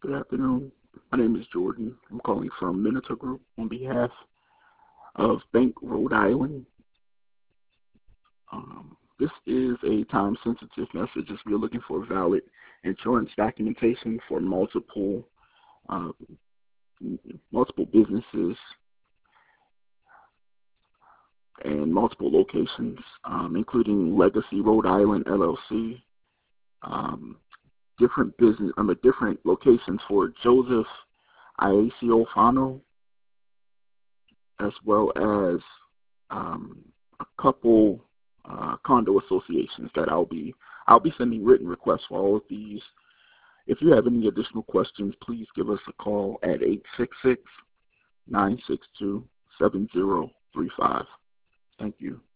Good afternoon. My name is Jordan. I'm calling from Minotaur Group on behalf of Bank Rhode Island. This is a time-sensitive message as we are looking for valid insurance documentation for uh, multiple businesses and multiple locations, including Legacy Rhode Island LLC, different locations for Joseph Iaciofano, as well as a couple condo associations that I'll be sending written requests for all of these. If you have any additional questions, please give us a call at 866-962-7035. Thank you.